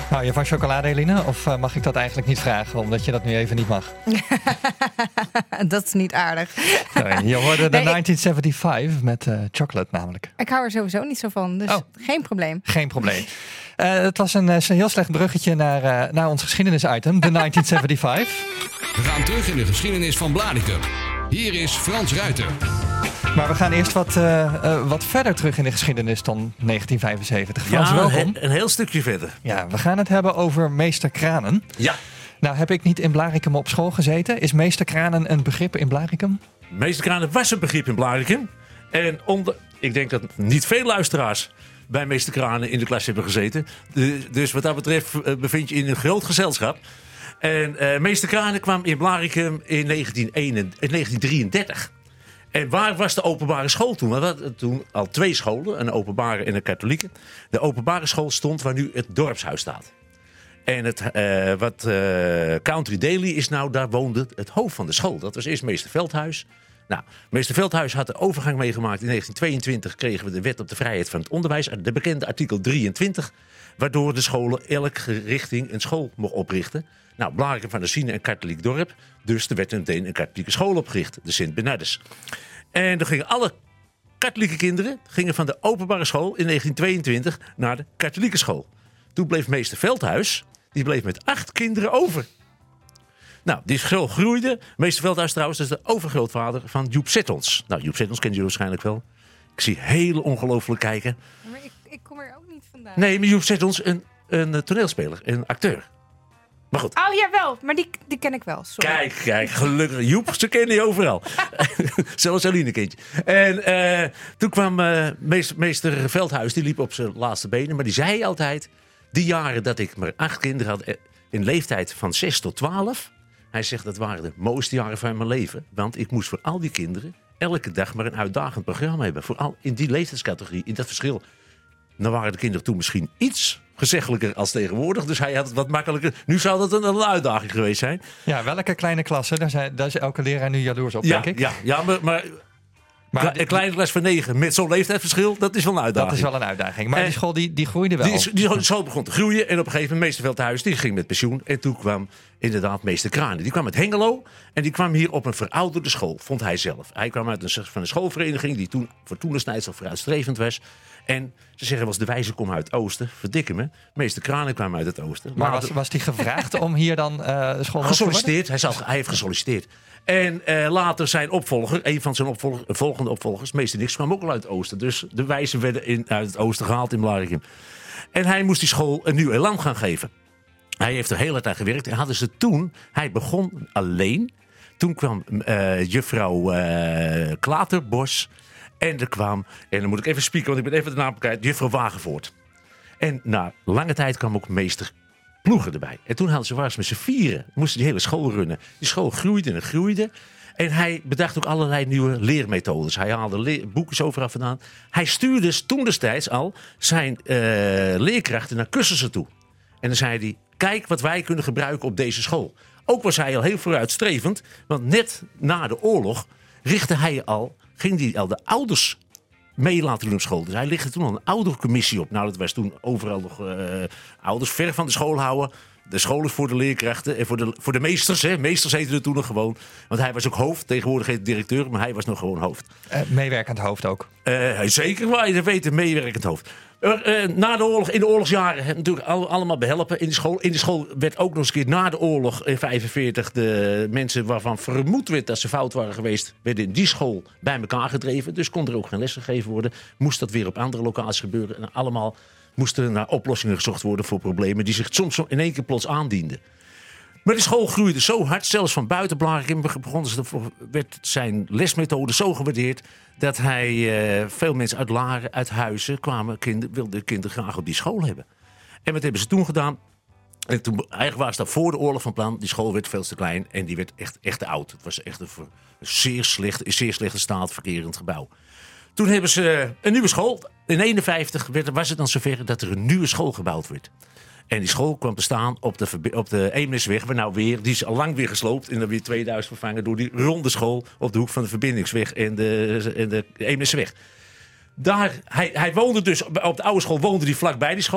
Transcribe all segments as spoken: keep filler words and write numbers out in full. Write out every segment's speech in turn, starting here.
Hou je van chocolade, Eline? Of uh, mag ik dat eigenlijk niet vragen, omdat je dat nu even niet mag? Dat is niet aardig. Sorry, je hoorde de nee, negentien zevenenzeventig met uh, chocolate namelijk. Ik hou er sowieso niet zo van, dus oh. geen probleem. Geen probleem. Uh, het was een, een heel slecht bruggetje naar, uh, naar ons geschiedenisitem, de negentien zevenenzeventig. We gaan terug in de geschiedenis van Blaricum. Hier is Frans Ruiter. Maar we gaan eerst wat, uh, uh, wat verder terug in de geschiedenis dan negentien vijfenzeventig. Frans, ja, welkom. Een, een heel stukje verder. Ja, we gaan het hebben over meester Kranen. Ja. Nou, heb ik niet in Blaricum op school gezeten. Is meester Kranen een begrip in Blaricum? Meester Kranen was een begrip in Blaricum. En onder, ik denk dat niet veel luisteraars bij meester Kranen in de klas hebben gezeten. De, dus wat dat betreft uh, bevind je in een groot gezelschap. En uh, meester Kranen kwam in Blaricum in negentien drieëndertig. En waar was de openbare school toen? We hadden toen al twee scholen, een openbare en een katholieke. De openbare school stond waar nu het dorpshuis staat. En het, uh, wat uh, Country Daily is nou, daar woonde het hoofd van de school. Dat was eerst meester Veldhuis. Nou, meester Veldhuis had de overgang meegemaakt. In negentien tweeëntwintig kregen we de wet op de vrijheid van het onderwijs. De bekende artikel drieëntwintig. Waardoor de scholen elke richting een school mocht oprichten. Nou, Blaricum van der Sine een katholiek dorp. Dus er werd meteen een katholieke school opgericht. De Sint-Bernardus. En dan gingen alle katholieke kinderen gingen van de openbare school in negentien tweeëntwintig naar de katholieke school. Toen bleef meester Veldhuis, die bleef met acht kinderen over. Nou, die school groeide. Meester Veldhuis trouwens is de overgrootvader van Joep Zettons. Nou, Joep Zettons kennen jullie waarschijnlijk wel. Ik zie heel ongelooflijk kijken. Maar ik, ik kom er ook niet vandaan. Nee, maar Joep Zettons een, een toneelspeler, een acteur. Maar goed. Oh, jawel, maar die, die ken ik wel. Sorry. Kijk, kijk, gelukkig. Joep, ze kennen je overal. Zelfs Aline kindje. En uh, toen kwam uh, meester, meester Veldhuis, die liep op zijn laatste benen. Maar die zei altijd, die jaren dat ik maar acht kinderen had, in leeftijd van zes tot twaalf. Hij zegt, dat waren de mooiste jaren van mijn leven. Want ik moest voor al die kinderen elke dag maar een uitdagend programma hebben. Vooral in die leeftijdscategorie, in dat verschil. Dan waren de kinderen toen misschien iets gezeggelijker als tegenwoordig. Dus hij had het wat makkelijker. Nu zou dat een, een uitdaging geweest zijn. Ja, welke kleine klasse? Daar, zijn, daar is elke leraar nu jaloers op, ja, denk ik. Ja, ja maar, maar, maar een kleine klas van negen met zo'n leeftijdsverschil, dat is wel een uitdaging. Dat is wel een uitdaging. Maar en die school die, die groeide wel. Die, die school begon te groeien. En op een gegeven moment, meester Veldhuis, die ging met pensioen. En toen kwam inderdaad meester Kranen. Die kwam uit Hengelo. En die kwam hier op een verouderde school, vond hij zelf. Hij kwam uit een, van een schoolvereniging die toen voor toentertijd al vooruitstrevend was. En ze zeggen wel eens, de wijze komt uit het oosten. Verdikken me. Meester Kranen kwam uit het oosten. Maar was, was hij gevraagd om hier dan uh, school gesolliciteerd. Hij, zal, hij heeft gesolliciteerd. En uh, later zijn opvolger, een van zijn opvolger, volgende opvolgers, meester Nix, kwam ook al uit het oosten. Dus de wijzen werden in, uit het oosten gehaald in Blaricum. En hij moest die school een nieuw elan gaan geven. Hij heeft er heel hard aan gewerkt. En hadden ze toen, hij begon alleen. Toen kwam uh, juffrouw uh, Klaterbos. En er kwam, en dan moet ik even spieken, want ik ben even de naam kwijt, juffrouw Wagenvoort. En na lange tijd kwam ook meester Ploeger erbij. En toen hadden ze waren ze met z'n vieren, moesten die hele school runnen. Die school groeide en groeide. En hij bedacht ook allerlei nieuwe leermethodes. Hij haalde le- boekjes overal vandaan. Hij stuurde toen destijds al zijn uh, leerkrachten naar cursussen toe. En dan zei hij, kijk wat wij kunnen gebruiken op deze school. Ook was hij al heel vooruitstrevend, want net na de oorlog richtte hij al, ging hij al de ouders mee laten doen op school. Dus hij lichtte toen al een oudercommissie op. Nou, dat was toen overal nog uh, ouders ver van de school houden. De scholen voor de leerkrachten en voor de, voor de meesters. Hè. Meesters heten er toen nog gewoon. Want hij was ook hoofd. Tegenwoordig heet hij directeur, maar hij was nog gewoon hoofd. Uh, meewerkend hoofd ook. Uh, zeker, waar je dat weet, meewerkend hoofd. Uh, uh, na de oorlog, in de oorlogsjaren, he, natuurlijk al, allemaal behelpen in de school. In de school werd ook nog eens een keer na de oorlog in negentien vijfenveertig... de mensen waarvan vermoed werd dat ze fout waren geweest, werden in die school bij elkaar gedreven. Dus kon er ook geen les gegeven worden. Moest dat weer op andere locaties gebeuren. En allemaal moesten naar oplossingen gezocht worden voor problemen die zich soms in één keer plots aandienden. Maar de school groeide zo hard, zelfs van buiten Blaricum begonnen ze, werd zijn lesmethode zo gewaardeerd dat hij uh, veel mensen uit Laren, uit Huizen kwamen, kinder, wilden kinderen graag op die school hebben. En wat hebben ze toen gedaan? En toen, eigenlijk was dat voor de oorlog van plan. Die school werd veel te klein en die werd echt, echt te oud. Het was echt een, een zeer, slecht, in zeer slechte staat verkerend gebouw. Toen hebben ze een nieuwe school. In negentien eenenvijftig werd, was het dan zover dat er een nieuwe school gebouwd werd. En die school kwam te staan op de, op de Eemnesweg. Waar nou weer, die is al lang weer gesloopt. En dan weer tweeduizend vervangen door die ronde school op de hoek van de Verbindingsweg en de, en de Eemnesweg. Daar, hij, hij woonde dus, op de oude school woonde hij vlakbij die school.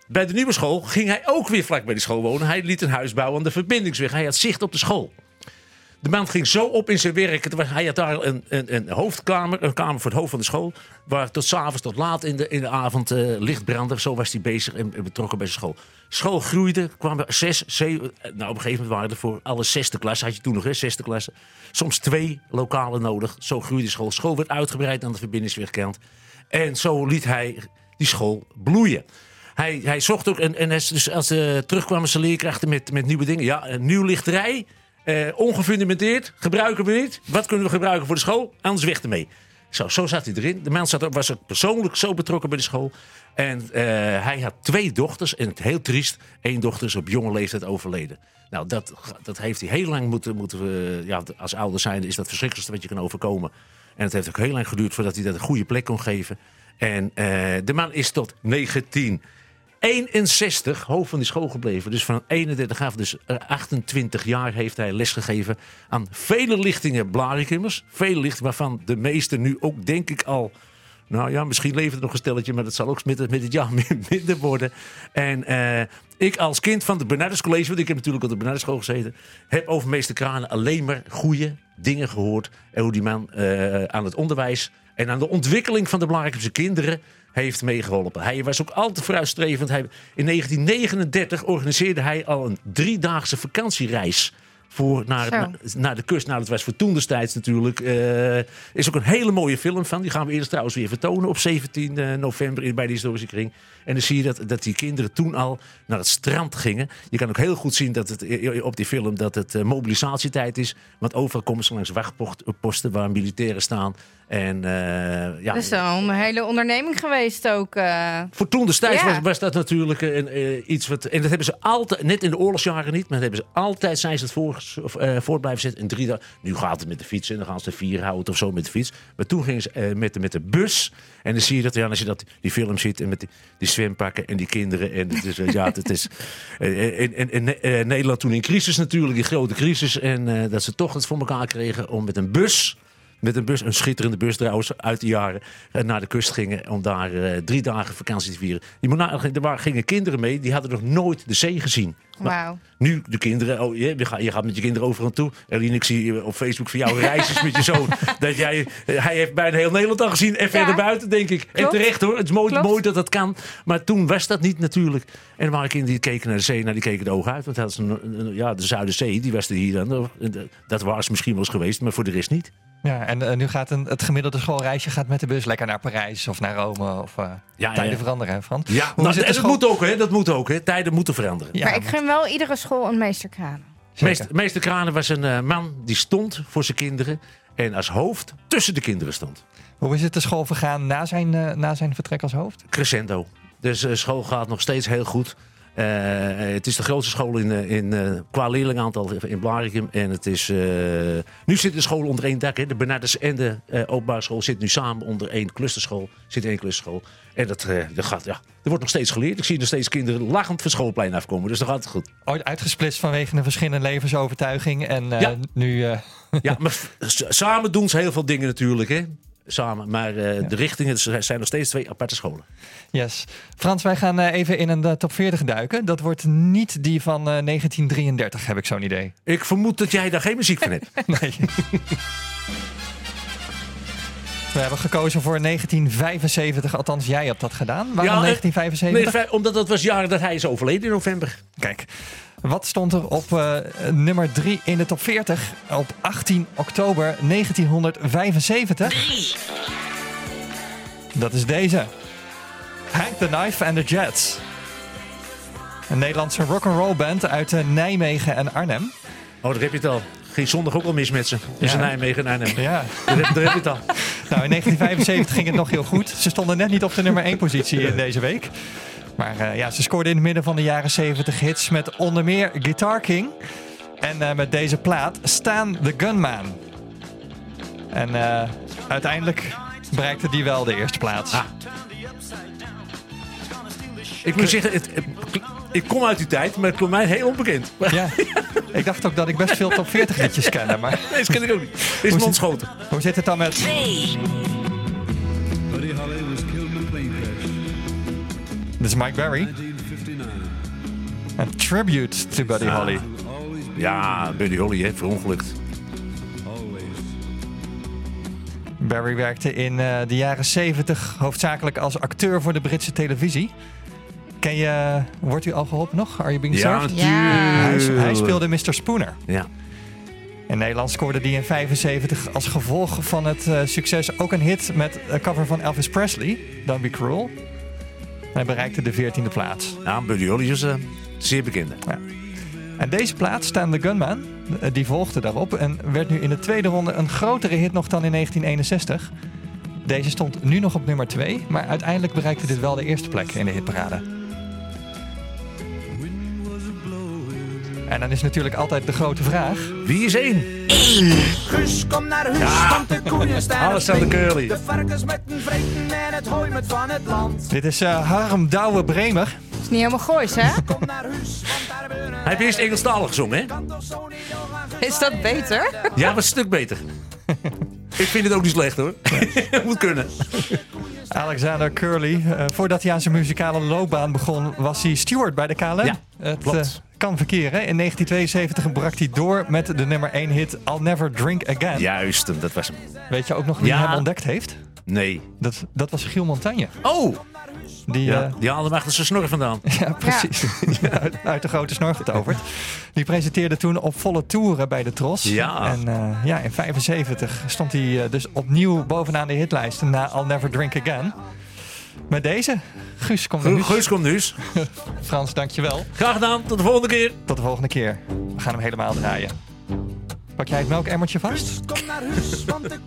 Bij de nieuwe school ging hij ook weer vlak bij die school wonen. Hij liet een huis bouwen aan de verbindingsweg. Hij had zicht op de school. De man ging zo op in zijn werk. Het was, hij had daar een, een, een hoofdkamer, een kamer voor het hoofd van de school. Waar tot 's avonds, tot laat in de, in de avond uh, licht brandde. Zo was hij bezig en, en betrokken bij zijn school. School groeide, kwamen er zes, zeven. Nou, op een gegeven moment waren er voor alle zesde klas, had je toen nog hè, zesde klasse. Soms twee lokalen nodig. Zo groeide de school. School werd uitgebreid aan de verbindingswegkant. En zo liet hij die school bloeien. Hij, hij zocht ook, en, en dus als uh, terugkwamen zijn leerkrachten met, met nieuwe dingen. Ja, een nieuw lichterij. Uh, ongefundamenteerd, gebruiken we niet. Wat kunnen we gebruiken voor de school? Anders weg ermee. Zo, zo zat hij erin. De man zat, was ook persoonlijk zo betrokken bij de school. En uh, hij had twee dochters. En het heel triest, één dochter is op jonge leeftijd overleden. Nou, dat, dat heeft hij heel lang moeten... moeten uh, ja, als ouder zijn is dat het verschrikkelijkste wat je kan overkomen. En het heeft ook heel lang geduurd voordat hij dat een goede plek kon geven. En uh, de man is tot negentien eenenzestig hoofd van die school gebleven. Dus van eenendertig af, dus achtentwintig jaar heeft hij lesgegeven aan vele lichtingen Blaricumers. Vele lichtingen waarvan de meeste nu ook denk ik al... Nou ja, misschien leeft er nog een stelletje, maar dat zal ook met het, met het jaar minder worden. En uh, ik als kind van de Bernardus College, want ik heb natuurlijk op de Bernardus School gezeten, heb over meester Kranen alleen maar goede dingen gehoord. En hoe die man uh, aan het onderwijs en aan de ontwikkeling van de Blaricumse kinderen heeft meegeholpen. Hij was ook altijd vooruitstrevend. Hij, in negentien negenendertig organiseerde hij al een driedaagse vakantiereis voor naar, naar, naar de kust. Nou, dat was voor toen destijds natuurlijk. Uh, is ook een hele mooie film van. Die gaan we eerst trouwens weer vertonen op zeventien november bij de historische kring. En dan zie je dat, dat die kinderen toen al naar het strand gingen. Je kan ook heel goed zien dat het op die film dat het uh, mobilisatietijd is. Want overal komen ze langs wachtposten waar militairen staan. En, uh, ja, dat is een hele onderneming geweest ook. Uh... Voor toen destijds ja. was, was dat natuurlijk een, uh, iets wat... En dat hebben ze altijd, net in de oorlogsjaren niet, maar dat hebben ze altijd, zijn ze het voor, uh, voort blijven zetten. In drie dagen. Nu gaat het met de fiets en dan gaan ze vier houden of zo met de fiets. Maar toen gingen ze uh, met, de, met de bus. En dan zie je dat, ja, als je dat, die film ziet en met die, die zwempakken en die kinderen. En het is, uh, ja, het is uh, in, in, in uh, Nederland toen in crisis natuurlijk, die grote crisis. En uh, dat ze toch het voor elkaar kregen om met een bus... Met een bus, een schitterende bus trouwens, uit de jaren naar de kust gingen om daar uh, drie dagen vakantie te vieren. Die mona- er waren, gingen kinderen mee, die hadden nog nooit de zee gezien. Wauw. Nu de kinderen, oh, je, je, gaat, je gaat met je kinderen overal toe. Eline, ik zie op Facebook van jou reisjes met je zoon. Dat jij, hij heeft bijna heel Nederland al gezien en ja. verder buiten, denk ik. Klopt. En terecht hoor, het is mooi, mooi dat dat kan. Maar toen was dat niet natuurlijk. En er waren kinderen die keken naar de zee, nou, die keken de ogen uit. Want dat is een, een, ja, de Zuiderzee, die was er hier dan. Dat was misschien wel eens geweest, maar voor de rest niet. Ja, en uh, nu gaat een, het gemiddelde schoolreisje gaat met de bus lekker naar Parijs of naar Rome. Of uh, ja, tijden ja. veranderen, hè, Frans? Ja, nou, en dat school... moet ook, hè? Dat moet ook, hè? Tijden moeten veranderen. Ja, maar ik gun wel iedere school een meester Kranen. Meester, meester Kranen was een uh, man die stond voor zijn kinderen en als hoofd tussen de kinderen stond. Hoe is het de school vergaan na zijn, uh, na zijn vertrek als hoofd? Crescendo. Dus de uh, school gaat nog steeds heel goed. Uh, het is de grootste school in, in, uh, qua leerlingaantal in Blaricum. En het is, uh, nu zit de school onder één dak. Hè. De Bernardus en de uh, openbare school zitten nu samen onder één clusterschool. Zit één clusterschool. En dat, uh, dat gaat, ja, er wordt nog steeds geleerd. Ik zie nog steeds kinderen lachend van schoolplein afkomen. Dus dat gaat het goed. Ooit uitgesplitst vanwege een verschillende levensovertuiging. En uh, ja. nu... Uh... ja, maar s- samen doen ze heel veel dingen natuurlijk, hè. Samen, maar uh, ja. de richtingen zijn nog steeds twee aparte scholen. Yes. Frans, wij gaan uh, even in een uh, top veertig duiken. Dat wordt niet die van uh, negentien drieëndertig, heb ik zo'n idee. Ik vermoed dat jij daar geen muziek van hebt. Nee. We hebben gekozen voor negentien vijfenzeventig, althans jij hebt dat gedaan. Waarom ja, negentien vijfenzeventig? Nee, omdat dat was jaren dat hij is overleden in november. Kijk, wat stond er op uh, nummer drie in de top veertig op achttien oktober negentienhonderdvijfenzeventig? Drie. Dat is deze. Hank the Knife and the Jets. Een Nederlandse rock'n'roll band uit uh, Nijmegen en Arnhem. Oh, daar heb je het al. Ging zondag ook al mis met ze. Tussen ja. Nijmegen en Arnhem. Ja. Daar, heb, daar heb je het al. Nou, in negentien vijfenzeventig ging het nog heel goed. Ze stonden net niet op de nummer één positie in deze week. Maar uh, ja, ze scoorden in het midden van de jaren zeventig hits met onder meer Guitar King. En uh, met deze plaat Stan the Gunman. En uh, uiteindelijk bereikte die wel de eerste plaats. Ah. Ik moet zeggen, het, het, ik kom uit die tijd, maar het kwam mij heel onbekend. Ja, ik dacht ook dat ik best veel top veertig liedjes kende. Maar... Nee, dat ken ik ook niet. Is me ontschoten. Hoe zit het dan met... Nee. Dit is Mike Berry. Een tribute to Buddy Ja. Holly. Ja, Buddy Holly, hè, verongelukt. Barry werkte in uh, de jaren zeventig hoofdzakelijk als acteur voor de Britse televisie. Ken je, wordt u al geholpen nog? Are You Being Ja, Served? natuurlijk. Hij, hij speelde mister Spooner. Ja. In Nederland scoorde hij in vijfenzeventig als gevolg van het uh, succes ook een hit met een cover van Elvis Presley, Don't Be Cruel. Hij bereikte de veertiende plaats. Ja, Buddy Holly is uh, zeer bekende. Ja. En deze plaat, Stan the Gunman, die volgde daarop en werd nu in de tweede ronde een grotere hit nog dan in negentien eenenzestig. Deze stond nu nog op nummer twee, maar uiteindelijk bereikte dit wel de eerste plek in de hitparade. En dan is natuurlijk altijd de grote vraag. Wie is één? Guus, kom naar huis, Ja. want de koeien staan op Alexander spring. Curly. De varkens met een vreten en het hooi met van het land. Dit is uh, Harm Douwe Bremer. Is niet helemaal goois, hè? Kom naar huis, want daar hebben we Hij heeft eerst Engelstalig gezongen, hè? kan toch zo niet doorgaan. Is dat beter? Ja, was een stuk beter. Ik vind het ook niet slecht, hoor. Moet kunnen. Alexander Curly. Uh, voordat hij aan zijn muzikale loopbaan begon, was hij steward bij de K L M. Ja, het klopt. uh, kan verkeren. In negentien tweeënzeventig brak hij door met de nummer één hit I'll Never Drink Again. Juist, dat was hem. Weet je ook nog wie Ja. hem ontdekt heeft? Nee. Dat, dat was Giel Montagne. Oh! Die, Ja, uh, die haalde hem achter zijn snor vandaan. ja, precies. Ja, uit, uit de grote snor getoverd. Die presenteerde toen op volle toeren bij de Tros. Ja. En uh, ja, in vijfenzeventig stond hij uh, dus opnieuw bovenaan de hitlijsten na I'll Never Drink Again. Met deze. Guus, kom naar huis. Guus komt nu eens. Frans, dankjewel. Graag gedaan, tot de volgende keer. Tot de volgende keer. We gaan hem helemaal draaien. Pak jij het melkemmertje vast? Kom naar huis, want de